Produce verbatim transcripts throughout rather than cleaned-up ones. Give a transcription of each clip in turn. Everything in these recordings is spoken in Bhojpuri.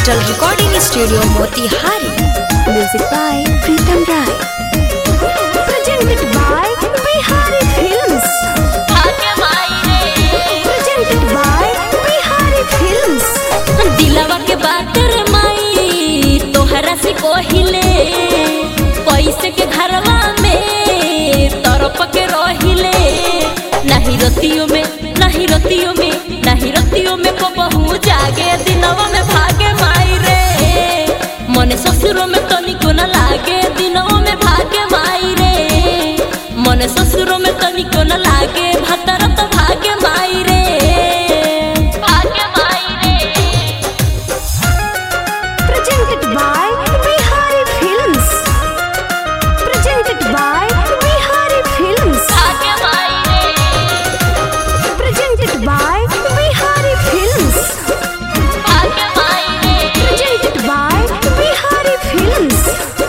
Digital recording studio Motihari. Music by Pritam Rai. Presented by Bihari films. Presented by Bihari films. दिलवा के बात रे माई तोहरा से कोहिले पैसे के घरवा में तरफ के रहिले नहीं रतियों में नहीं रतियों में नहीं रतियों में को बहु जागे दिनवा में भागे माई रे मन ससुरों में तनिको न लागे दिनवा में भागे माई रे मन ससुरों में तनिको न लागे भतर तो भागे माई रे भागे माई रे। Presented by Bihari films. Presented by Bihari films. भागे माई रे प्रेजेंटेड बाय बिहारी फिल्म्स। भागे माई रे प्रेजेंटेड बाय बिहारी फिल्म्स।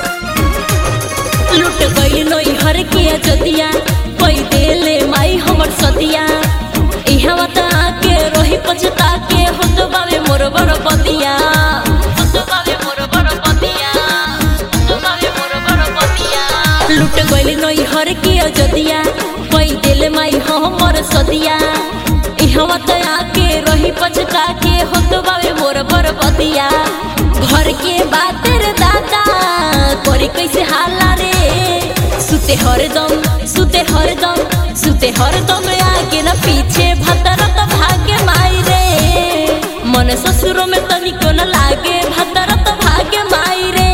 लुट गई नई हर के जदिया कोई देले माई हमर सदिया इहवा त आके रही पछता के होत बावे मोर बड़ पतिया होत बावे मोर बड़ पतिया होत बावे मोर बड़ पतिया। लुट गई नई हर के जदिया कोई देले माई हमर सदिया इहवा त आके रही पछता के होत बावे मोर बड़ पतिया। घर के बात रे दादा करे कैसे हाला रे सुते हरदम सुते हरदम सुते हरदम आगे न पीछे भतर तो भागे माई रे मन ससुरों में तनिको न लागे भतर तो भागे माई रे।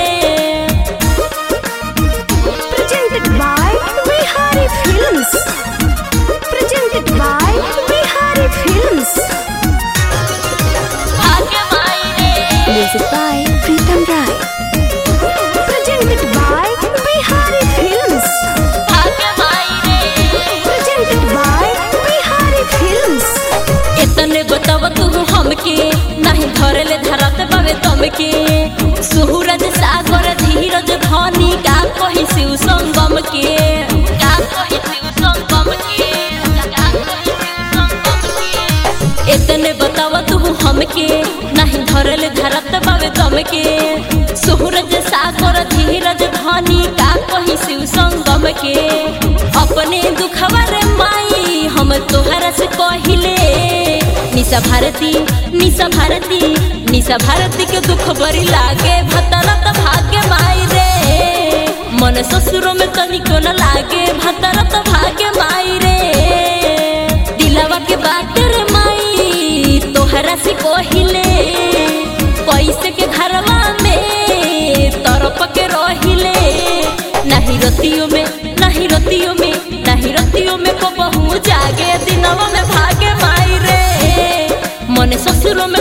Presented by Bihari films. Presented by Bihari films. भागे माई रे music by Pritam Rai. Presented by Bihari films. भागे माई रे प्रेजेंटेड बाय बिहारी फिल्म्स। इतने बताव तू हमके नहीं धरले धरत बावे तमके सूरज सागर धीरज धनी का कही शिव संगम के का कही शिव संगम के का कही शिव संगम के। इतने बताव तू हमके नहीं धरले धरत बावे तमके सूरज सागर धीरज धनी का कही शिव संगम के। अपने दुखवा रे माई हम तोहरा से कहिले निशा भारती निशा भारती निशा भारती के दुख बड़ी लागे भतरा तो भाग्य माई रे मन ससुरों में तनिको न लागे भतरा तो भाग्य माई रे। दिलवा के बात रे माई तोहरा से कोहिले पैसे के घरवा में तरफ के रहिले नहीं रतियों में नहीं रतियों में नहीं रतियों में को बहु जागे दिनवा में भागे माई रे मन ससुरों में